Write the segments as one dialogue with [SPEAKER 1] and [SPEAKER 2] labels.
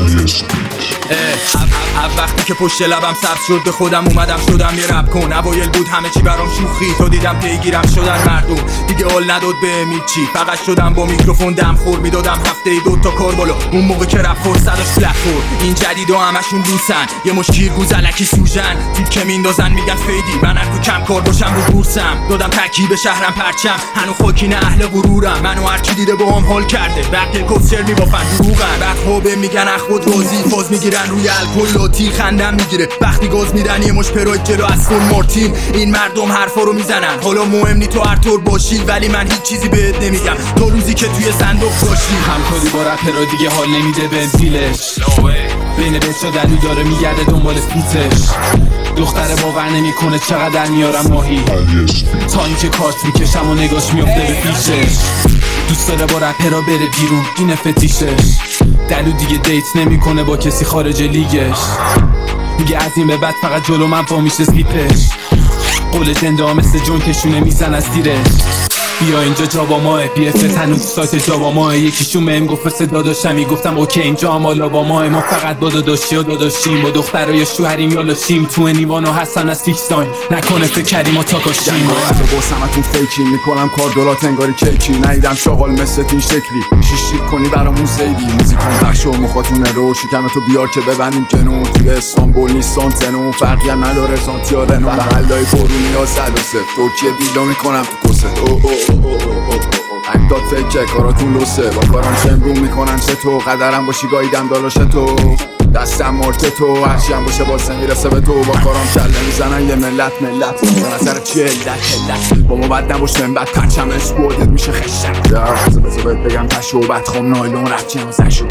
[SPEAKER 1] وقتی که پشت لبم سبز شد به خودم اومدم شدم یه رپ کن. اوایل بود همه چی برام شوخی، تو دیدم پیگیرم شدن مردم دیگه حال نداد به چی. فقط شدم با میکروفون دم خور میدادم هفته 2 تا کار بالا. اون موقع که رپ فرصتش فلک خورد. این جدیدا همشون روسن یه مش کیرگوز الکی سوژن تیپ که میندازن میگن فیدی. من هر کم کار باشم رو بورسم دادم ترکیب شهرم پرچم. هنو خاکین اهل غرورم منو هر کی دیده با هم حال کرده. بقیه کسچر میبافن دروغن بعد خوبه میگن اخ خود راضی فاز میگیرن روی الکل لاتی خندم میگیره وقتی گاز میدن یه مش پراید جلو از فون مارتین. این مردم حرفا رو میزنن حالا مهم نی تو هر طور باشی ولی من هیچ چیزی بهت نمیگم تا روزی که توی صندوق باشی.
[SPEAKER 2] همکاری با رپرها دیگه حال نمیده بنزیلش بین بچا دلو داره میگرده دنبال فیتش. دختره باور نمیکنه چقدر میارم ماهی تا اینکه کارت میکشم و نگاش میفته به پیشش. دوست داره با رپرها بره بیرون اینه فتیشش. دلو دیگه دیت نمیکنه با کسی خارج لیگش. میگه از این به بعد فقط جلو من پا میشه سیپش. قول زنده ها مثل جون کشونه میزن از دیرش. بیا اینجا جا با ماه BFF هنوز سایت جا با ماه. یکیشون بهم گفت صدا داشتم گفتم اوکی اینجا هم حالا با ماه. ما فقط با داداشی و داداشیم با دخترای شوهریم یا لاشیم. تو نیوان و حسن از فیکساین نکنه فکر کردیم و تاکاشیم.
[SPEAKER 3] تو باسمتون فیکی میکنم کاردولات انگاری کیکی. نیدم شاغال مثل این شکلی شیشیک کنی برامون زیدی. موزیکان بخش و مخاطونه رو شکم تو بیار که ببندیم کنون. توی استانبول نیستان تنون فرقی هم نداره سانتیارنو. محلای برونی ها 103 ترکیه دیلا میکنم تو کسه. اکداد فکر کاراتون لوسه با کارم شمرون میکنن چه تو. قدرم باشی گاییدم دالاش تو دستم مارک تو. هرچی هم باشه باسه میرسه به تو. با کارم کله میزنن یه ملت به نظر چیه علت با ما بد نباشه من بد پرچمش بودت میشه خشک. بذار بهت بگم پشو بدخوام نایلون رفت جنازشو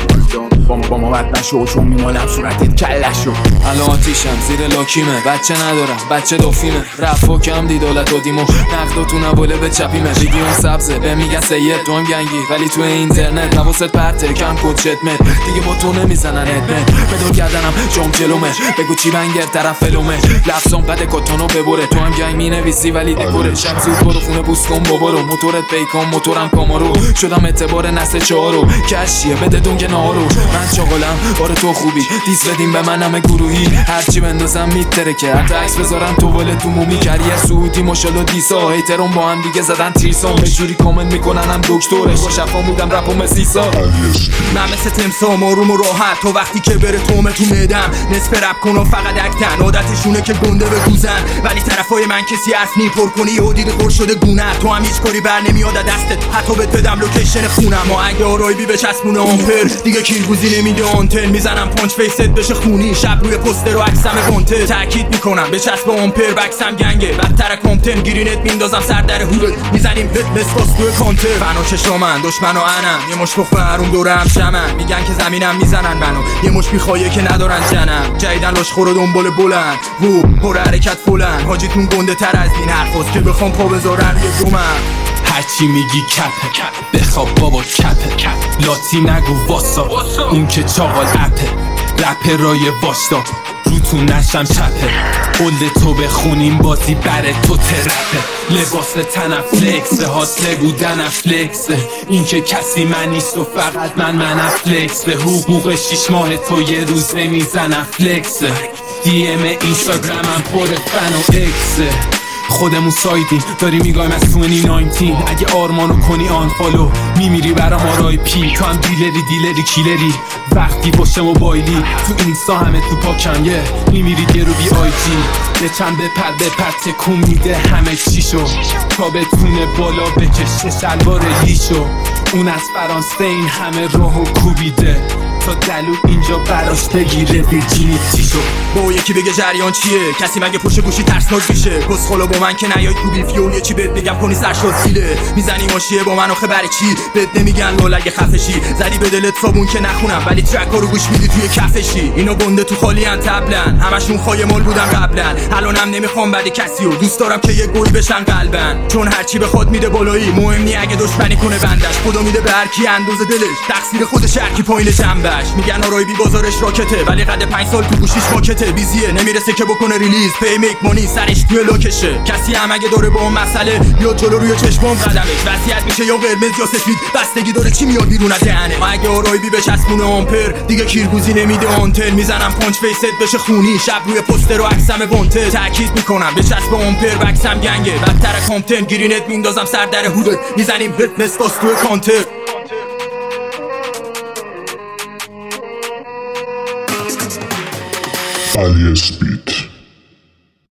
[SPEAKER 3] با ما بد نشو چون میمالم صورتت کلشو.
[SPEAKER 4] الان آتیشم زیر لاکیمه بچه ندارم بچه دافیمه. رفا کم دی دولت و دیمو نقداتون نباله به چپیمه. دیگه اون سبزه به میگن سید تو هم گنگی ولی تو اینترنت نواست پرته کم کد شتمت. دیگه با تو نمیزنن ادمت بدون گردنم جام جلومه. بگو چی بنگر طرف فلومه لفظام قد کتونو ببره. تو هم گنگ مینویسی ولی دکوره شب زود برو خونه بوس کن بابارو. موتورت پیکان موتورم کامارو شدم اعتبار نسل 4 کشیه بده دونگ نارو. من چاقلم باره تو خوبی دیس بدیم به من همه گروهی. هرچی بندازم میتره که حتی عکس بذارم تو ول تو مومی. کریر سعودی ماشالله دیسا هیترون با هم دیگه زدن تریسان. به جوری کامنت میکنن هم دکترش با شفا بودم رپو مسیسا.
[SPEAKER 1] من مثل تمسام آروم و راحت تو وقتی که بره تومه تو میدم. نصف رپ کن و فقط اکتن عادتشونه که گنده بگوزن ولی طرفای من کسی حرف نی پر کنی و دیده پر شده گونه. تو هم هیچ کاری بر نمیاد دستت حتی بهت بدم لوکیشن خونم. و اگه آرای بی بچسبونه آمپر دیگه کیرگوزی نمیده آنتن. میزنم پانچ فیست بشه خونی شب روی پوستر و عکسم وانتد. تاکید میکنم بچسب آمپر بکسم گنگه بدتر کامتن. گیرینت میندازم سر در هودت میزنیم هت مسکاس روی کانتر. فنا چشامن دشمن و انم یه مش بخ برون دورم شمن. میگن که زمینم میزنن منو یه مش میخوایه که ندارن جنم. جیدن لاشخور و دنبال بلند وو پر حرکت فلن. حاجیتون گنده تر از این حرفاست که بخوام پا بذارن روی دومم.
[SPEAKER 2] هرچی میگی کپه بخواب بابا کپه. لاتی نگو واسا اون که چاقال اپه. رپرای واشتا روتون نشم چپه. قول تو بخونیم بازی بره تو ترپه. لباس تنم فلکسه حاصله بودن فلکسه. این که کسی من نیست و فقط من فلکسه. حقوق 6 ماه تو یه روز نمیزنم فلکسه. دی ام اینستاگرامم پر فن و اکسه. خودمون سایدیم داری میگایم از 2019. اگه آرمانو کنی آن فالو میمیری برام آرای پی. تو هم دیلری کیلری وقتی پشت موبایلی. تو اینستا همه تو پاکن میمیری یه رو بی آی جی. به چند بپر تکون میده همه چیشو تا بتونه بالا بکشه شلوار لیشو. اون از فرانسه این همه راهو کوبیده تا دلو اینجا براش بگیره ویرجینیتیشو.
[SPEAKER 1] با یکی بگه جریان چیه کسی مگه پشت گوشی ترسناک میشه. کسخلا با من که نیای تو بیفیون یه چی بهت بگم کنی سرشاد سیله. میزنی ماشیه با من آخه برای چی بهت نمیگن لول اگه خفشی. زدی به دلت صابون که نخونم ولی ترکا رو گوش میدی توی کفشی. اینا گنده تو خالی ان تبلن همشون خایمال بودن قبلا. الانم نمیخوام بعد کسیو دوست دارم که یه گل بشن قلبن. چون هرچی بخواد میده بالایی مهم نی اگه دشمنی کنه بندش. خدا میده به هر کی اندازه دلش تقصیر خودش هر کی پایین جنبش. گذشت میگن آرایبی بازارش راکته ولی قد 5 سال تو گوشیش ماکته بیزیه نمیرسه که بکنه ریلیز پی میک مونی سرش توی لوکشه کسی هم اگه داره با اون مسئله بیاد جلو روی چشمام قدمش وضعیت میشه یا قرمز یا سفید بستگی داره چی میاد بیرون از دهنه اگه آرایبی بچسبونه آمپر دیگه کیرگوزی نمیده آنتن میزنم پانچ فیست بشه خونی شب روی پوستر و عکسم وانتد تاکید میکنم بچسب آمپر بکسم گنگه بدتر کامتن گرینت میندازم سر در هودت میزنیم رت نسفاس توی کانتر
[SPEAKER 5] Ali Speed.